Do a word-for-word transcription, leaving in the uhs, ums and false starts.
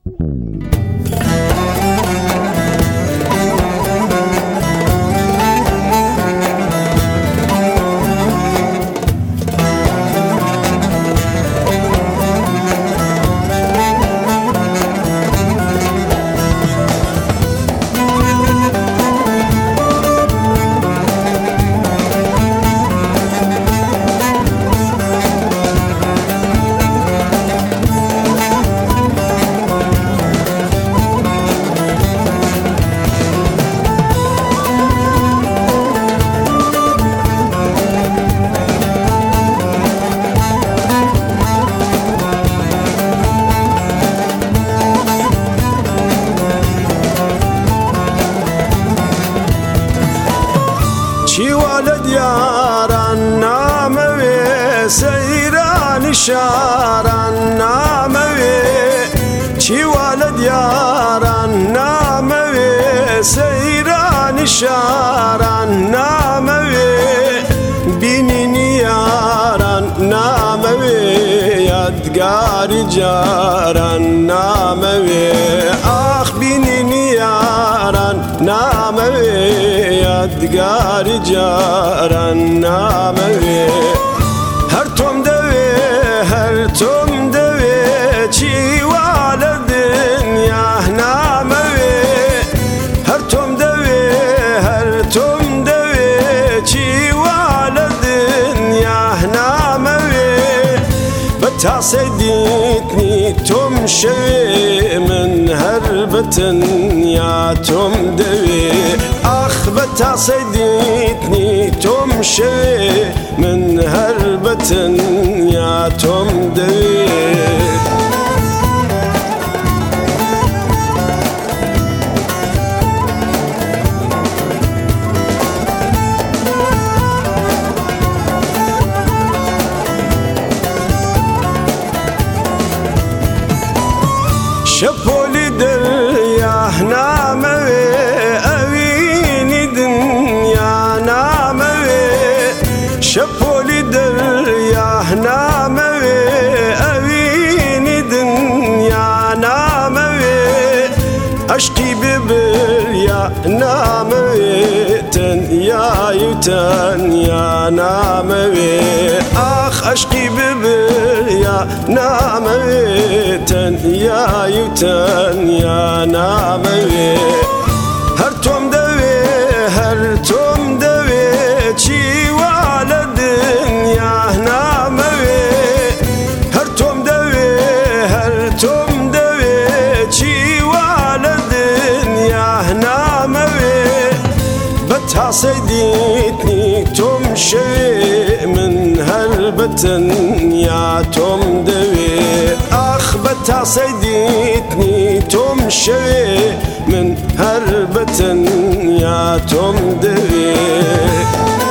ولد ياران ناموي سيران شاران ناموي چی ولد ياران ناموي سيران شاران ناموي بینینی یاران ناموي یادگاری جاران ناموي آخ بینینی یاران ناموي یادگاری جاران ناموي هر توم دوی هر توم دوی چی والدین یا ناموي هر توم دوی هر توم دوی چی والدین یا ناموي بتعصيديتني توم شوي من هربتن يا توم دوي اخ بتعصيديتني توم شوي من هربتن يا توم دوي شپولی دریا ناموي اوینی دنیا ناموي شپولی دریا ناموي اوینی دنیا ناموي عشقی ببریا ناموي تنیا یتنیا ناموي آخ عشقی ببریا ناموي تنیا یتنیا ناموي هر توم دوی هر توم دوی چی والدین یا ناموي هر توم دوی هر توم دوی چی والدین یا ناموي بتعصيديتني توم شوي من هربتن يا توم دوي اخ بتعصيديتني توم شوي من هربتن يا توم دوي